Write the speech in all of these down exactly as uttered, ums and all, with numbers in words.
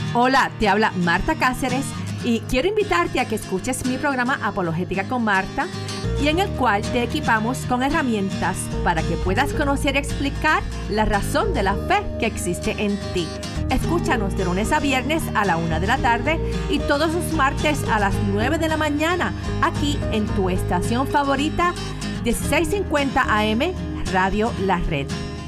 Hola, te habla Marta Cáceres y quiero invitarte a que escuches mi programa Apologética con Marta, y en el cual te equipamos con herramientas para que puedas conocer y explicar la razón de la fe que existe en ti. Escúchanos de lunes a viernes a la una de la tarde y todos los martes a las nueve de la mañana, aquí en tu estación favorita, dieciséis cincuenta A M, Radio La Red.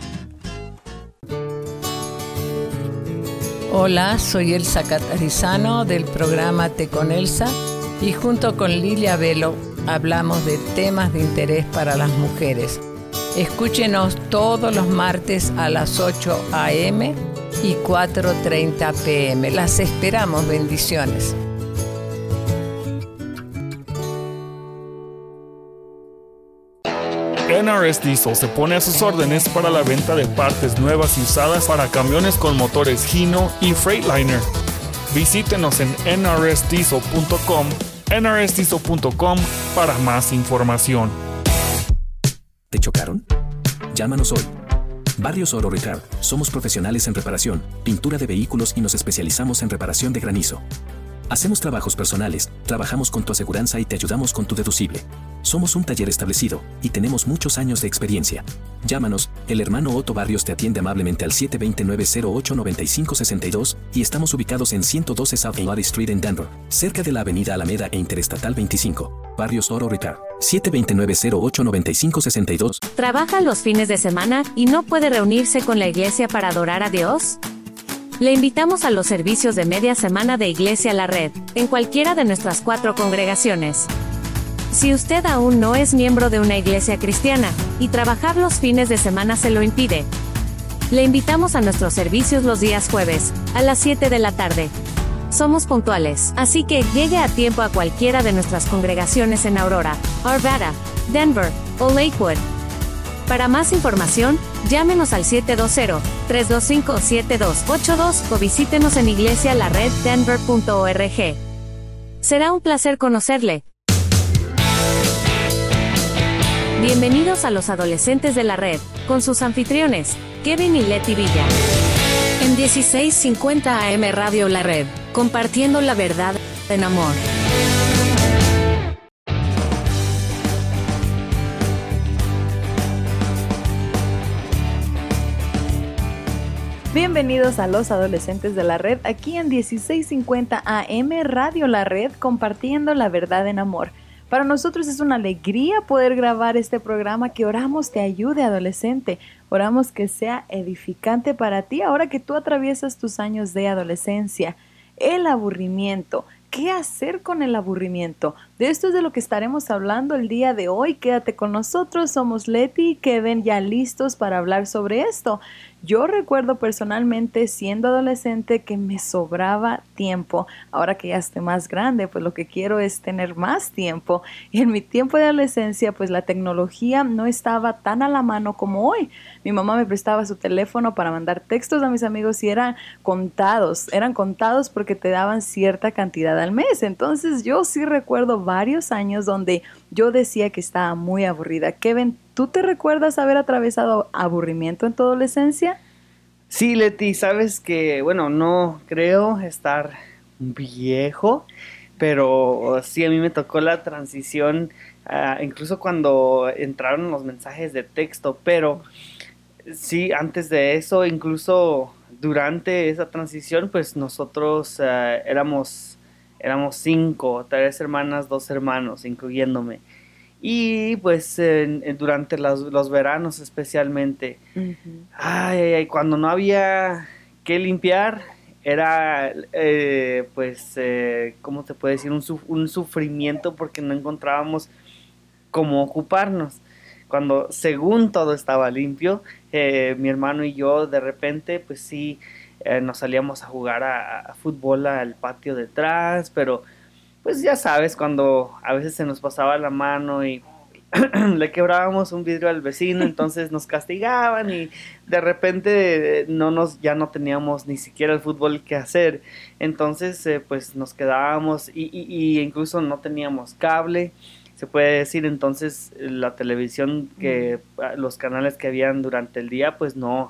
Hola, soy Elsa Catarizano del programa Te con Elsa y junto con Lilia Velo hablamos de temas de interés para las mujeres. Escúchenos todos los martes a las ocho A M y cuatro treinta P M. Las esperamos, bendiciones. N R S Diesel se pone a sus órdenes para la venta de partes nuevas y usadas para camiones con motores Hino y Freightliner. Visítenos en N R S diesel punto com, N R S diesel punto com para más información. ¿Te chocaron? Llámanos hoy. Barrios Oro Repair. Somos profesionales en reparación, pintura de vehículos y nos especializamos en reparación de granizo. Hacemos trabajos personales, trabajamos con tu aseguranza y te ayudamos con tu deducible. Somos un taller establecido y tenemos muchos años de experiencia. Llámanos, el hermano Otto Barrios te atiende amablemente al siete dos nueve, cero ocho nueve cinco seis dos y estamos ubicados en ciento doce South Lottie Street en Denver, cerca de la avenida Alameda e Interestatal veinticinco. Barrios Oro Repair, siete dos nueve, cero ocho nueve cinco seis dos. ¿Trabaja los fines de semana y no puede reunirse con la iglesia para adorar a Dios? Le invitamos a los servicios de media semana de Iglesia La Red, en cualquiera de nuestras cuatro congregaciones. Si usted aún no es miembro de una iglesia cristiana, y trabajar los fines de semana se lo impide, le invitamos a nuestros servicios los días jueves, a las siete de la tarde. Somos puntuales, así que llegue a tiempo a cualquiera de nuestras congregaciones en Aurora, Arvada, Denver o Lakewood. Para más información, llámenos al siete dos cero, tres dos cinco, siete dos ocho dos o visítenos en iglesia la red denver punto org. Será un placer conocerle. Bienvenidos a los adolescentes de la red, con sus anfitriones, Kevin y Leti Villa. En dieciséis cincuenta A M Radio La Red, compartiendo la verdad en amor. Bienvenidos a los adolescentes de la red, aquí en dieciséis cincuenta A M Radio La Red, compartiendo la verdad en amor. Para nosotros es una alegría poder grabar este programa que oramos te ayude, adolescente. Oramos que sea edificante para ti ahora que tú atraviesas tus años de adolescencia. El aburrimiento. ¿Qué hacer con el aburrimiento? De esto es de lo que estaremos hablando el día de hoy. Quédate con nosotros, somos Leti y Kevin ya listos para hablar sobre esto. Yo recuerdo personalmente siendo adolescente que me sobraba tiempo. Ahora que ya estoy más grande, pues lo que quiero es tener más tiempo. Y en mi tiempo de adolescencia, pues la tecnología no estaba tan a la mano como hoy. Mi mamá me prestaba su teléfono para mandar textos a mis amigos y eran contados. Eran contados porque te daban cierta cantidad al mes. Entonces yo sí recuerdo varios años donde yo decía que estaba muy aburrida. Kevin, ¿tú te recuerdas haber atravesado aburrimiento en tu adolescencia? Sí, Leti, sabes que, bueno, no creo estar viejo, pero sí a mí me tocó la transición, uh, incluso cuando entraron los mensajes de texto, pero sí, antes de eso, incluso durante esa transición, pues nosotros uh, éramos, éramos cinco, tres hermanas, dos hermanos, incluyéndome. Y pues eh, durante los, los veranos especialmente, uh-huh. ay, ay, cuando no había que limpiar, era eh, pues, eh, ¿cómo te puedo decir? Un, su- un sufrimiento porque no encontrábamos cómo ocuparnos. Cuando según todo estaba limpio, eh, mi hermano y yo de repente pues sí eh, nos salíamos a jugar a, a fútbol al patio detrás, pero pues ya sabes, cuando a veces se nos pasaba la mano y le quebrábamos un vidrio al vecino, entonces nos castigaban y de repente no nos, ya no teníamos ni siquiera el fútbol que hacer, entonces eh, pues nos quedábamos y, y, y incluso no teníamos cable, se puede decir, entonces la televisión, que mm. los canales que habían durante el día pues no,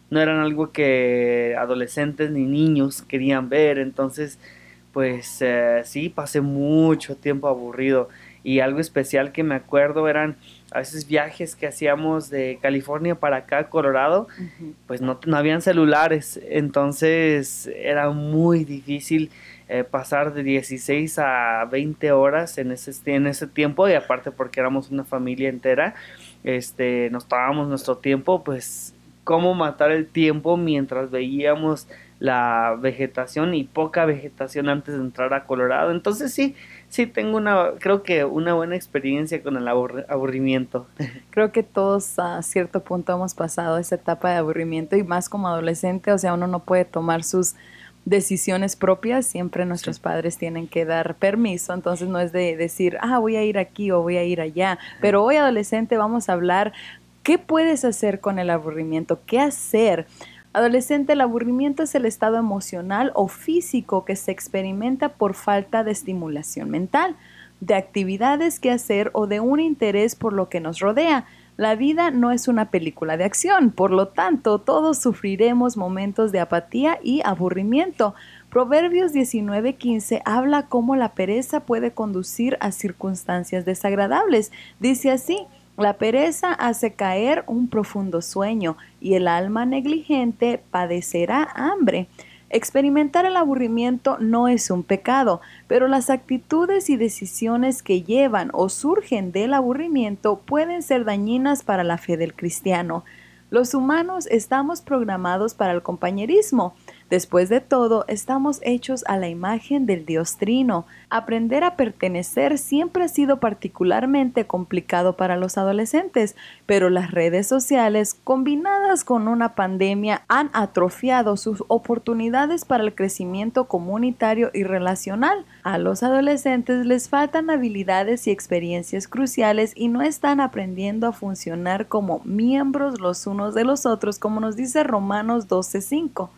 no eran algo que adolescentes ni niños querían ver. Entonces, pues eh, sí, pasé mucho tiempo aburrido. Y algo especial que me acuerdo eran a veces viajes que hacíamos de California para acá, Colorado, uh-huh. pues no, no habían celulares, entonces era muy difícil eh, pasar de dieciséis a veinte horas en ese, en ese tiempo, y aparte porque éramos una familia entera, este, nos tomábamos nuestro tiempo, pues cómo matar el tiempo mientras veíamos la vegetación y poca vegetación antes de entrar a Colorado. Entonces sí, sí tengo una, creo que una buena experiencia con el aburri- aburrimiento. Creo que todos a cierto punto hemos pasado esa etapa de aburrimiento, y más como adolescente, o sea, uno no puede tomar sus decisiones propias, siempre nuestros sí. padres tienen que dar permiso, entonces no es de decir, ah, voy a ir aquí o voy a ir allá, pero hoy adolescente vamos a hablar, ¿qué puedes hacer con el aburrimiento? ¿Qué hacer? Adolescente, el aburrimiento es el estado emocional o físico que se experimenta por falta de estimulación mental, de actividades que hacer o de un interés por lo que nos rodea. La vida no es una película de acción, por lo tanto, todos sufriremos momentos de apatía y aburrimiento. Proverbios diecinueve quince habla cómo la pereza puede conducir a circunstancias desagradables. Dice así: la pereza hace caer un profundo sueño y el alma negligente padecerá hambre. Experimentar el aburrimiento no es un pecado, pero las actitudes y decisiones que llevan o surgen del aburrimiento pueden ser dañinas para la fe del cristiano. Los humanos estamos programados para el compañerismo. Después de todo, estamos hechos a la imagen del Dios Trino. Aprender a pertenecer siempre ha sido particularmente complicado para los adolescentes, pero las redes sociales, combinadas con una pandemia, han atrofiado sus oportunidades para el crecimiento comunitario y relacional. A los adolescentes les faltan habilidades y experiencias cruciales y no están aprendiendo a funcionar como miembros los unos de los otros, como nos dice Romanos doce cinco.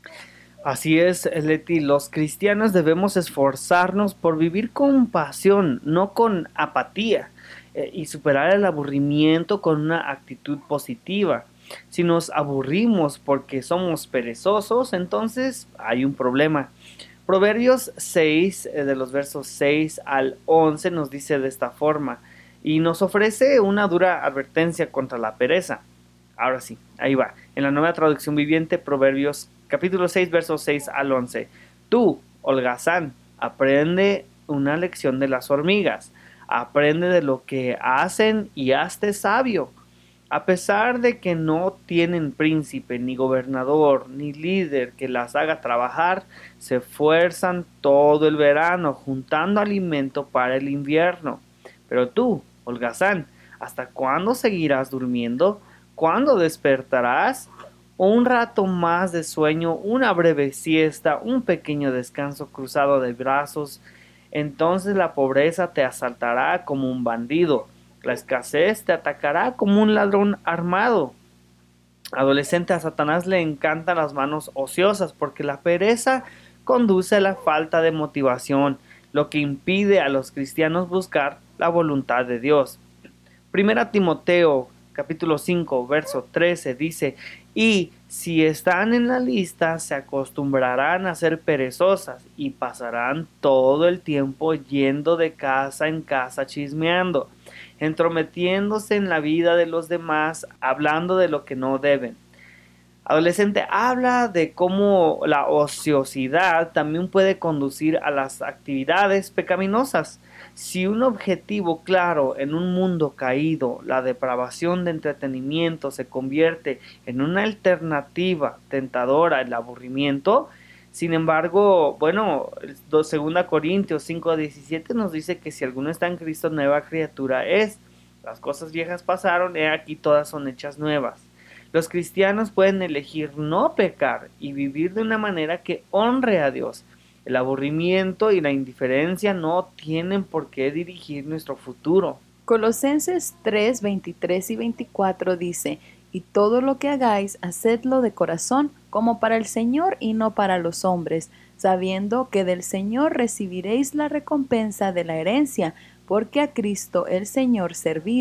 Así es, Leti, los cristianos debemos esforzarnos por vivir con pasión, no con apatía, eh, y superar el aburrimiento con una actitud positiva. Si nos aburrimos porque somos perezosos, entonces hay un problema. Proverbios seis, eh, de los versos seis al once, nos dice de esta forma, y nos ofrece una dura advertencia contra la pereza. Ahora sí, ahí va. En la Nueva Traducción Viviente, Proverbios capítulo seis, versos seis al once. Tú, holgazán, aprende una lección de las hormigas. Aprende de lo que hacen y hazte sabio. A pesar de que no tienen príncipe, ni gobernador, ni líder que las haga trabajar, se esfuerzan todo el verano, juntando alimento para el invierno. Pero tú, holgazán, ¿hasta cuándo seguirás durmiendo? ¿Cuándo despertarás? Un rato más de sueño, una breve siesta, un pequeño descanso cruzado de brazos. Entonces la pobreza te asaltará como un bandido. La escasez te atacará como un ladrón armado. Adolescente, a Satanás le encantan las manos ociosas porque la pereza conduce a la falta de motivación, lo que impide a los cristianos buscar la voluntad de Dios. Primera Timoteo capítulo cinco, verso trece dice: y si están en la lista, se acostumbrarán a ser perezosas y pasarán todo el tiempo yendo de casa en casa chismeando, entrometiéndose en la vida de los demás, hablando de lo que no deben. Adolescente, habla de cómo la ociosidad también puede conducir a las actividades pecaminosas. Si un objetivo claro en un mundo caído, la depravación de entretenimiento, se convierte en una alternativa tentadora, el aburrimiento, sin embargo, bueno, dos Corintios cinco diecisiete nos dice que si alguno está en Cristo, nueva criatura es. Las cosas viejas pasaron, he aquí todas son hechas nuevas. Los cristianos pueden elegir no pecar y vivir de una manera que honre a Dios. El aburrimiento y la indiferencia no tienen por qué dirigir nuestro futuro. Colosenses tres, veintitrés y veinticuatro dice: y todo lo que hagáis, hacedlo de corazón, como para el Señor y no para los hombres, sabiendo que del Señor recibiréis la recompensa de la herencia, porque a Cristo el Señor servís,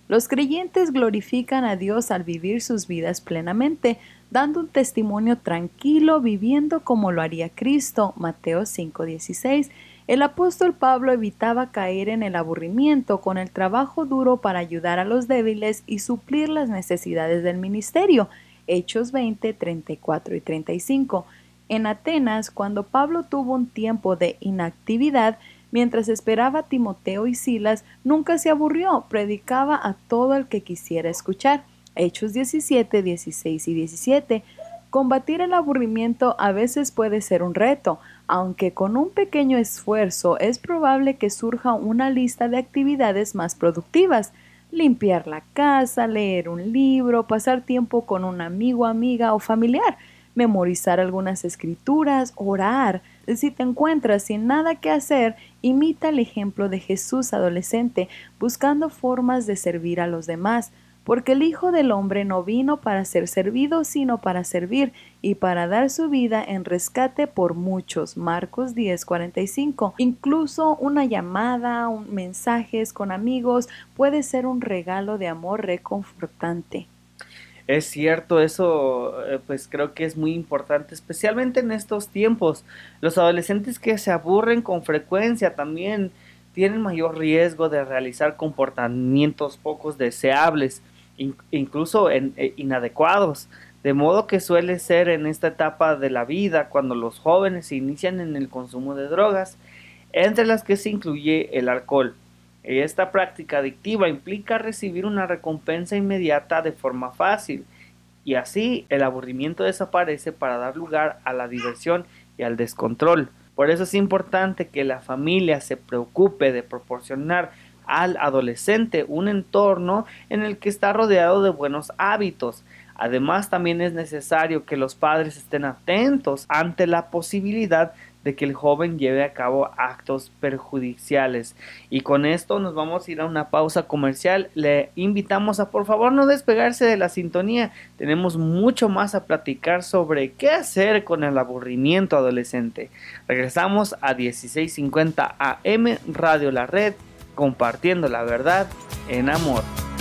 Los creyentes glorifican a Dios al vivir sus vidas plenamente, dando un testimonio tranquilo, viviendo como lo haría Cristo. Mateo cinco dieciséis. El apóstol Pablo evitaba caer en el aburrimiento con el trabajo duro para ayudar a los débiles y suplir las necesidades del ministerio. Hechos veinte, treinta y cuatro y treinta y cinco. En Atenas, cuando Pablo tuvo un tiempo de inactividad, mientras esperaba a Timoteo y Silas, nunca se aburrió, predicaba a todo el que quisiera escuchar. Hechos diecisiete, dieciséis y diecisiete. Combatir el aburrimiento a veces puede ser un reto, aunque con un pequeño esfuerzo es probable que surja una lista de actividades más productivas. Limpiar la casa, leer un libro, pasar tiempo con un amigo, amiga o familiar, memorizar algunas escrituras, orar. Si te encuentras sin nada que hacer, imita el ejemplo de Jesús adolescente, buscando formas de servir a los demás. Porque el Hijo del Hombre no vino para ser servido, sino para servir, y para dar su vida en rescate por muchos. Marcos diez, cuarenta y cinco. Incluso una llamada, un mensajes con amigos puede ser un regalo de amor reconfortante. Es cierto, eso pues creo que es muy importante, especialmente en estos tiempos. Los adolescentes que se aburren con frecuencia también tienen mayor riesgo de realizar comportamientos poco deseables, incluso en, eh, inadecuados, de modo que suele ser en esta etapa de la vida cuando los jóvenes se inician en el consumo de drogas, entre las que se incluye el alcohol. Esta práctica adictiva implica recibir una recompensa inmediata de forma fácil, y así el aburrimiento desaparece para dar lugar a la diversión y al descontrol. Por eso es importante que la familia se preocupe de proporcionar al adolescente un entorno en el que está rodeado de buenos hábitos. Además, también es necesario que los padres estén atentos ante la posibilidad de que el joven lleve a cabo actos perjudiciales. Y con esto nos vamos a ir a una pausa comercial. Le invitamos a por favor no despegarse de la sintonía. Tenemos mucho más a platicar sobre qué hacer con el aburrimiento adolescente. Regresamos a dieciséis cincuenta A M Radio La Red, compartiendo la verdad en amor.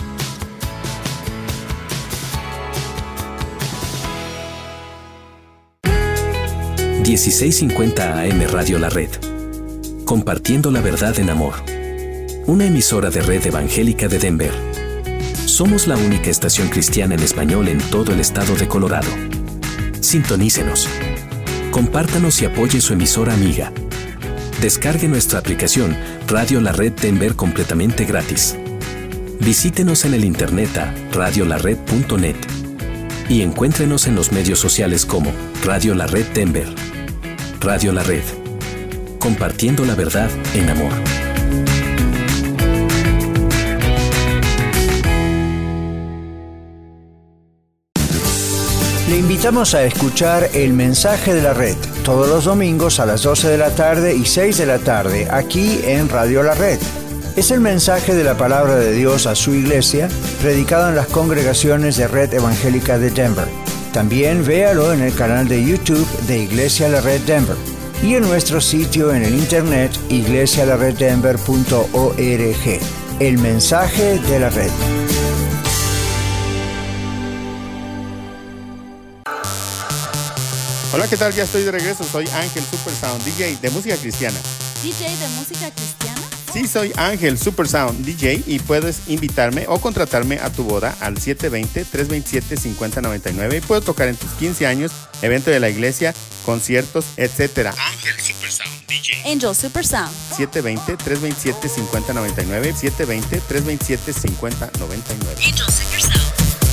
dieciséis cincuenta A M Radio La Red, compartiendo la verdad en amor. Una emisora de Red Evangélica de Denver. Somos la única estación cristiana en español en todo el estado de Colorado. Sintonícenos. Compártanos y apoye su emisora amiga. Descargue nuestra aplicación Radio La Red Denver completamente gratis. Visítenos en el internet a radio la red punto net y encuéntrenos en los medios sociales como Radio La Red Denver. Radio La Red, compartiendo la verdad en amor. Le invitamos a escuchar El Mensaje de la Red todos los domingos a las doce de la tarde y seis de la tarde aquí en Radio La Red. Es el mensaje de la palabra de Dios a su iglesia, predicado en las congregaciones de Red Evangélica de Denver. También véalo en el canal de YouTube de Iglesia La Red Denver y en nuestro sitio en el internet iglesia la red denver punto org. El Mensaje de la Red. Hola, ¿qué tal? Ya estoy de regreso. Soy Ángel Super Sound, D J de música cristiana. ¿D J de música cristiana? Sí, soy Ángel Super Sound, D J, y puedes invitarme o contratarme a tu boda al siete dos cero, tres dos siete, cinco cero nueve nueve. Puedo tocar en tus quince años, evento de la iglesia, conciertos, etcétera. Ángel Super Sound, D J. Angel Super Sound. siete dos cero, tres dos siete, cinco cero nueve nueve. siete dos cero, tres dos siete, cinco cero nueve nueve. Angel Super Sound.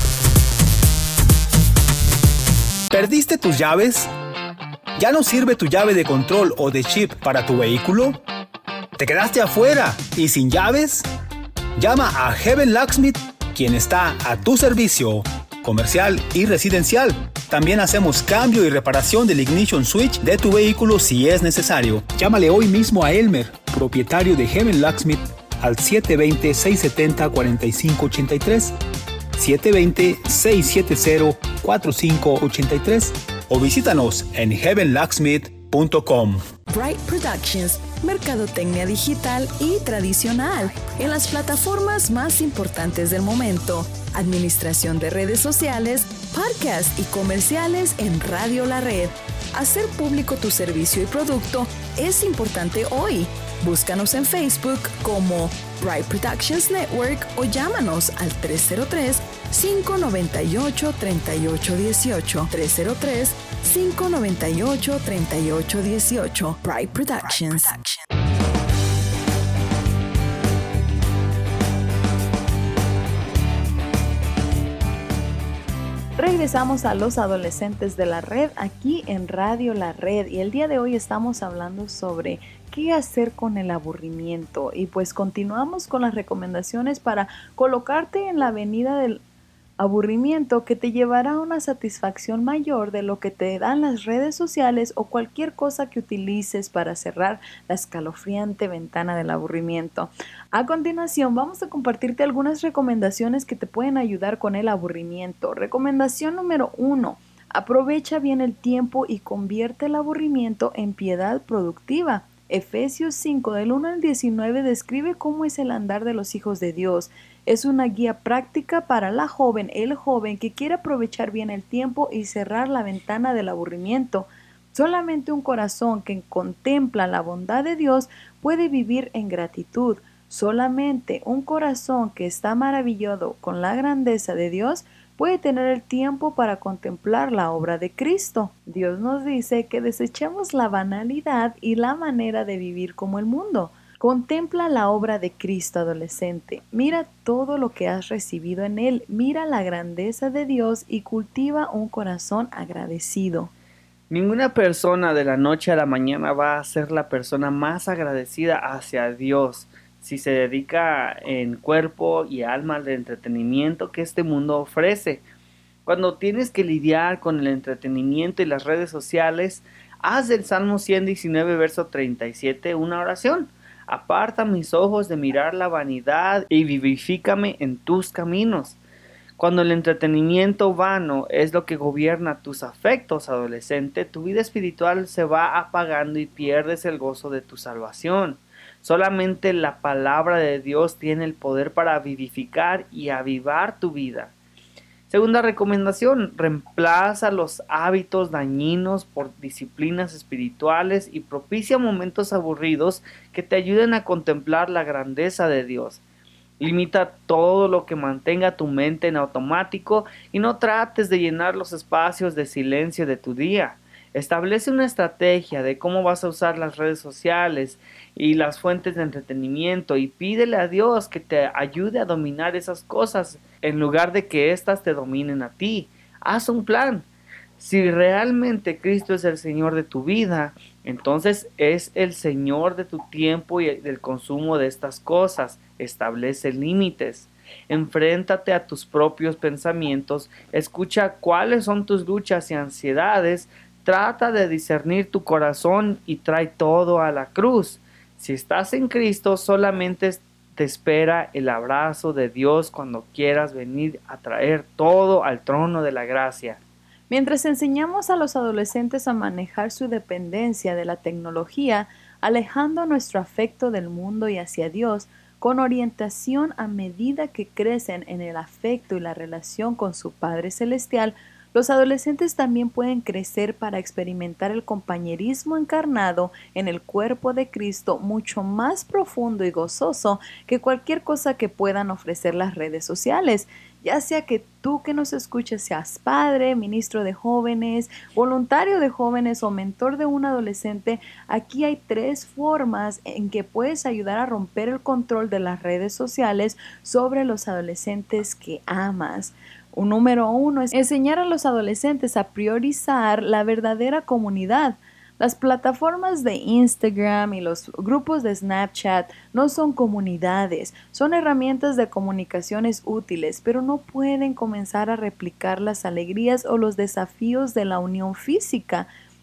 ¿Perdiste tus llaves? ¿Ya no sirve tu llave de control o de chip para tu vehículo? ¿Te quedaste afuera y sin llaves? Llama a Heaven Locksmith, quien está a tu servicio, comercial y residencial. También hacemos cambio y reparación del ignition switch de tu vehículo si es necesario. Llámale hoy mismo a Elmer, propietario de Heaven Locksmith, al siete dos cero, seis siete cero, cuatro cinco ocho tres, siete dos cero, seis siete cero, cuatro cinco ocho tres, o visítanos en heaven locksmith punto com. Bright Productions, mercadotecnia digital y tradicional en las plataformas más importantes del momento, administración de redes sociales, podcast y comerciales en Radio La Red. Hacer público tu servicio y producto es importante hoy. Búscanos en Facebook como Bright Productions Network o llámanos al tres cero tres, cinco nueve ocho, tres ocho uno ocho. tres cero tres, cinco nueve ocho, tres ocho uno ocho. Bright Productions. Regresamos a los adolescentes de la red aquí en Radio La Red y el día de hoy estamos hablando sobre qué hacer con el aburrimiento y pues continuamos con las recomendaciones para colocarte en la avenida del aburrimiento que te llevará a una satisfacción mayor de lo que te dan las redes sociales o cualquier cosa que utilices para cerrar la escalofriante ventana del aburrimiento. A continuación vamos a compartirte algunas recomendaciones que te pueden ayudar con el aburrimiento. Recomendación número uno. Aprovecha bien el tiempo y convierte el aburrimiento en piedad productiva. Efesios cinco del uno al diecinueve describe cómo es el andar de los hijos de Dios. Es una guía práctica para la joven, el joven que quiere aprovechar bien el tiempo y cerrar la ventana del aburrimiento. Solamente un corazón que contempla la bondad de Dios puede vivir en gratitud. Solamente un corazón que está maravillado con la grandeza de Dios puede tener el tiempo para contemplar la obra de Cristo. Dios nos dice que desechemos la banalidad y la manera de vivir como el mundo. Contempla la obra de Cristo, adolescente. Mira todo lo que has recibido en Él. Mira la grandeza de Dios y cultiva un corazón agradecido. Ninguna persona de la noche a la mañana va a ser la persona más agradecida hacia Dios si se dedica en cuerpo y alma al entretenimiento que este mundo ofrece. Cuando tienes que lidiar con el entretenimiento y las redes sociales, haz del Salmo ciento diecinueve, verso treinta y siete, una oración. Aparta mis ojos de mirar la vanidad y vivifícame en tus caminos. Cuando el entretenimiento vano es lo que gobierna tus afectos, adolescente, tu vida espiritual se va apagando y pierdes el gozo de tu salvación. Solamente la palabra de Dios tiene el poder para vivificar y avivar tu vida. Segunda recomendación, reemplaza los hábitos dañinos por disciplinas espirituales y propicia momentos aburridos que te ayuden a contemplar la grandeza de Dios. Limita todo lo que mantenga tu mente en automático y no trates de llenar los espacios de silencio de tu día. Establece una estrategia de cómo vas a usar las redes sociales y las fuentes de entretenimiento y pídele a Dios que te ayude a dominar esas cosas en lugar de que éstas te dominen a ti. Haz un plan. Si realmente Cristo es el Señor de tu vida, entonces es el Señor de tu tiempo y del consumo de estas cosas. Establece límites. Enfréntate a tus propios pensamientos. Escucha cuáles son tus luchas y ansiedades. Trata de discernir tu corazón y trae todo a la cruz. Si estás en Cristo, solamente te espera el abrazo de Dios cuando quieras venir a traer todo al trono de la gracia. Mientras enseñamos a los adolescentes a manejar su dependencia de la tecnología, alejando nuestro afecto del mundo y hacia Dios, con orientación a medida que crecen en el afecto y la relación con su Padre Celestial, los adolescentes también pueden crecer para experimentar el compañerismo encarnado en el cuerpo de Cristo mucho más profundo y gozoso que cualquier cosa que puedan ofrecer las redes sociales. Ya sea que tú que nos escuches seas padre, ministro de jóvenes, voluntario de jóvenes o mentor de un adolescente, aquí hay tres formas en que puedes ayudar a romper el control de las redes sociales sobre los adolescentes que amas. Un número uno es enseñar a los adolescentes a priorizar la verdadera comunidad. Las plataformas de Instagram y los grupos de Snapchat no son comunidades, son herramientas de comunicaciones útiles, pero no pueden comenzar a replicar las alegrías o los desafíos de la unión física.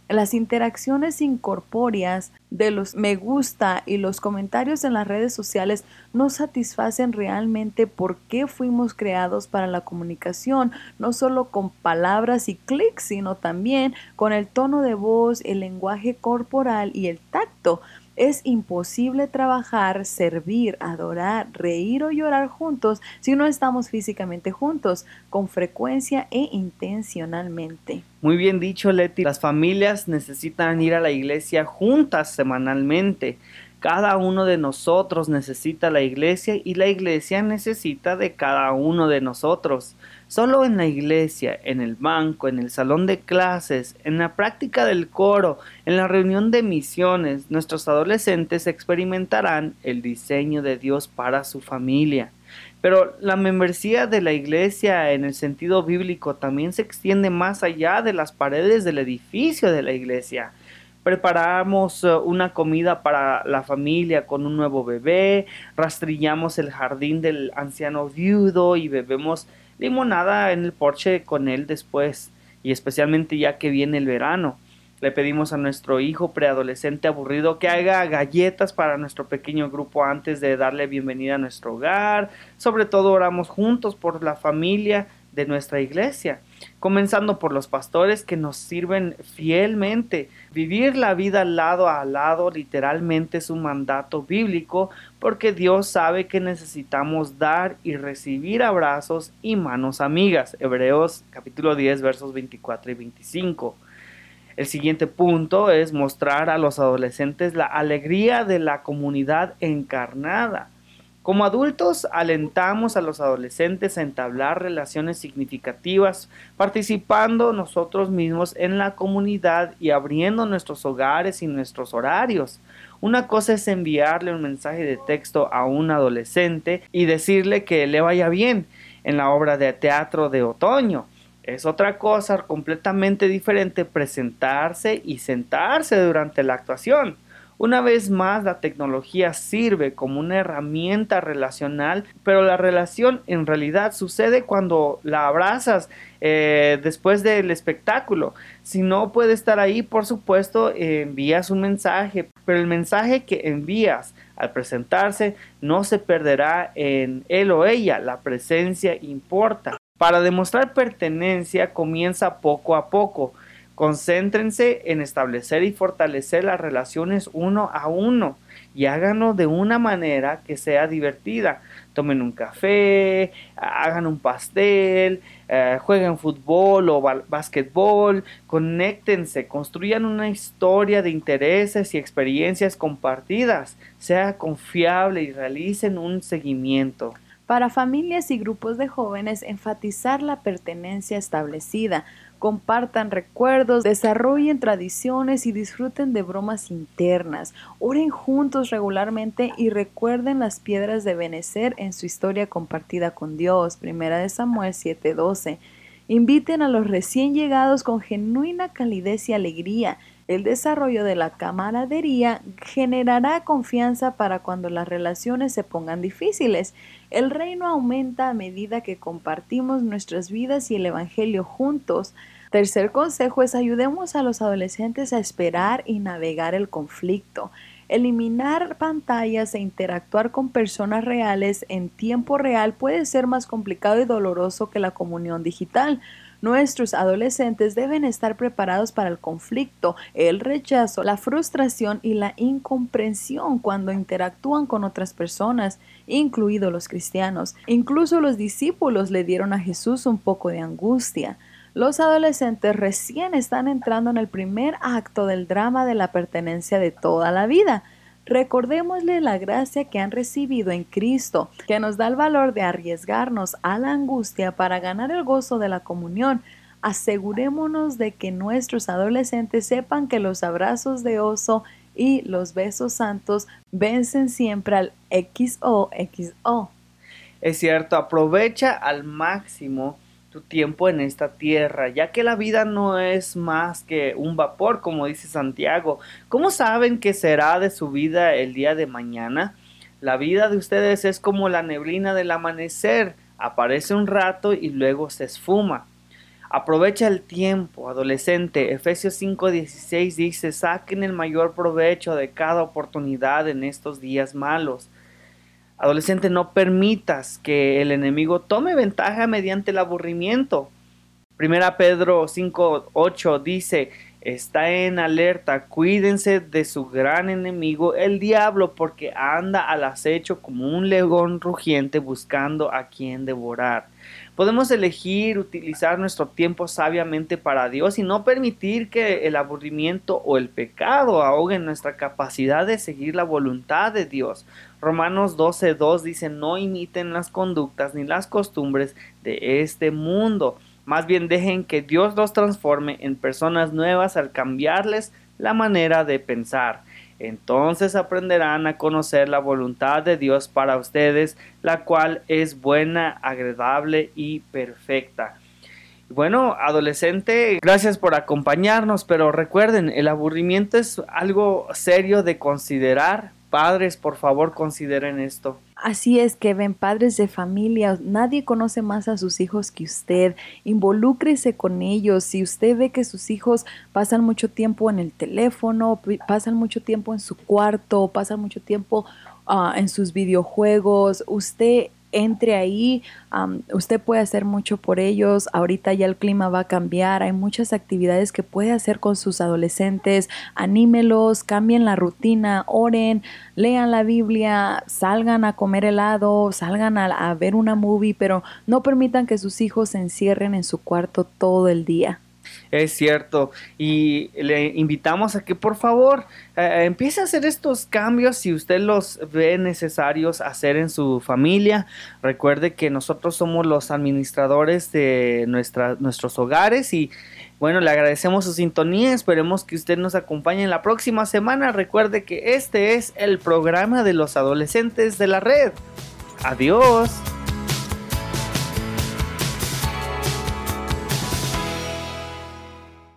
Las interacciones incorpóreas de los me gusta y los comentarios en las redes sociales no satisfacen realmente por qué fuimos creados para la comunicación, no solo con palabras y clics, sino también con el tono de voz, el lenguaje corporal y el tacto. Es imposible trabajar, servir, adorar, reír o llorar juntos si no estamos físicamente juntos, con frecuencia e intencionalmente. Muy bien dicho, Leti. Las familias necesitan ir a la iglesia juntas semanalmente. Cada uno de nosotros necesita la iglesia y la iglesia necesita de cada uno de nosotros. Solo en la iglesia, en el banco, en el salón de clases, en la práctica del coro, en la reunión de misiones, nuestros adolescentes experimentarán el diseño de Dios para su familia. Pero la membresía de la iglesia en el sentido bíblico también se extiende más allá de las paredes del edificio de la iglesia. Preparamos una comida para la familia con un nuevo bebé, rastrillamos el jardín del anciano viudo y bebemos limonada en el porche con él después, y especialmente ya que viene el verano. Le pedimos a nuestro hijo preadolescente aburrido que haga galletas para nuestro pequeño grupo antes de darle bienvenida a nuestro hogar. Sobre todo oramos juntos por la familia de nuestra iglesia, comenzando por los pastores que nos sirven fielmente. Vivir la vida lado a lado literalmente es un mandato bíblico, porque Dios sabe que necesitamos dar y recibir abrazos y manos amigas. Hebreos capítulo diez versos veinticuatro y veinticinco. El siguiente punto es mostrar a los adolescentes la alegría de la comunidad encarnada. Como adultos, alentamos a los adolescentes a entablar relaciones significativas, participando nosotros mismos en la comunidad y abriendo nuestros hogares y nuestros horarios. Una cosa es enviarle un mensaje de texto a un adolescente y decirle que le vaya bien en la obra de teatro de otoño. Es otra cosa completamente diferente presentarse y sentarse durante la actuación. Una vez más, la tecnología sirve como una herramienta relacional, pero la relación en realidad sucede cuando la abrazas eh, después del espectáculo. Si no puede estar ahí, por supuesto, eh, envías un mensaje, pero el mensaje que envías al presentarse no se perderá en él o ella. La presencia importa. Para demostrar pertenencia comienza poco a poco. Concéntrense en establecer y fortalecer las relaciones uno a uno y háganlo de una manera que sea divertida. Tomen un café, hagan un pastel, eh, jueguen fútbol o básquetbol, conéctense, construyan una historia de intereses y experiencias compartidas. Sea confiable y realicen un seguimiento. Para familias y grupos de jóvenes, enfatizar la pertenencia establecida. Compartan recuerdos, desarrollen tradiciones y disfruten de bromas internas. Oren juntos regularmente y recuerden las piedras de Ebenezer en su historia compartida con Dios. Primera de Samuel siete doce. Inviten a los recién llegados con genuina calidez y alegría. El desarrollo de la camaradería generará confianza para cuando las relaciones se pongan difíciles. El reino aumenta a medida que compartimos nuestras vidas y el evangelio juntos. Tercer consejo es: ayudemos a los adolescentes a esperar y navegar el conflicto. Eliminar pantallas e interactuar con personas reales en tiempo real puede ser más complicado y doloroso que la comunión digital. Nuestros adolescentes deben estar preparados para el conflicto, el rechazo, la frustración y la incomprensión cuando interactúan con otras personas, incluidos los cristianos. Incluso los discípulos le dieron a Jesús un poco de angustia. Los adolescentes recién están entrando en el primer acto del drama de la pertenencia de toda la vida. Recordémosle la gracia que han recibido en Cristo, que nos da el valor de arriesgarnos a la angustia para ganar el gozo de la comunión. Asegurémonos de que nuestros adolescentes sepan que los abrazos de oso y los besos santos vencen siempre al equis o equis o. Es cierto, aprovecha al máximo tu tiempo en esta tierra, ya que la vida no es más que un vapor, como dice Santiago. ¿Cómo saben qué será de su vida el día de mañana? La vida de ustedes es como la neblina del amanecer, aparece un rato y luego se esfuma. Aprovecha el tiempo, adolescente. Efesios cinco dieciséis dice, saquen el mayor provecho de cada oportunidad en estos días malos. Adolescente, no permitas que el enemigo tome ventaja mediante el aburrimiento. Primera Pedro cinco ocho dice, está en alerta, cuídense de su gran enemigo, el diablo, porque anda al acecho como un león rugiente buscando a quien devorar. Podemos elegir utilizar nuestro tiempo sabiamente para Dios y no permitir que el aburrimiento o el pecado ahoguen nuestra capacidad de seguir la voluntad de Dios. Romanos doce dos dice, no imiten las conductas ni las costumbres de este mundo. Más bien dejen que Dios los transforme en personas nuevas al cambiarles la manera de pensar. Entonces aprenderán a conocer la voluntad de Dios para ustedes, la cual es buena, agradable y perfecta. Bueno, adolescente, gracias por acompañarnos, pero recuerden, el aburrimiento es algo serio de considerar. Padres, por favor, consideren esto. Así es, Kevin, padres de familia, nadie conoce más a sus hijos que usted. Involúcrese con ellos. Si usted ve que sus hijos pasan mucho tiempo en el teléfono, pasan mucho tiempo en su cuarto, pasan mucho tiempo uh, en sus videojuegos, usted entre ahí, um, usted puede hacer mucho por ellos. Ahorita ya el clima va a cambiar, hay muchas actividades que puede hacer con sus adolescentes. Anímelos, cambien la rutina, oren, lean la Biblia, salgan a comer helado, salgan a, a ver una movie, pero no permitan que sus hijos se encierren en su cuarto todo el día. Es cierto, y le invitamos a que por favor eh, empiece a hacer estos cambios si usted los ve necesarios hacer en su familia. Recuerde que nosotros somos los administradores de nuestra, nuestros hogares y bueno, le agradecemos su sintonía, esperemos que usted nos acompañe en la próxima semana. Recuerde que este es el programa de los adolescentes de la red. Adiós.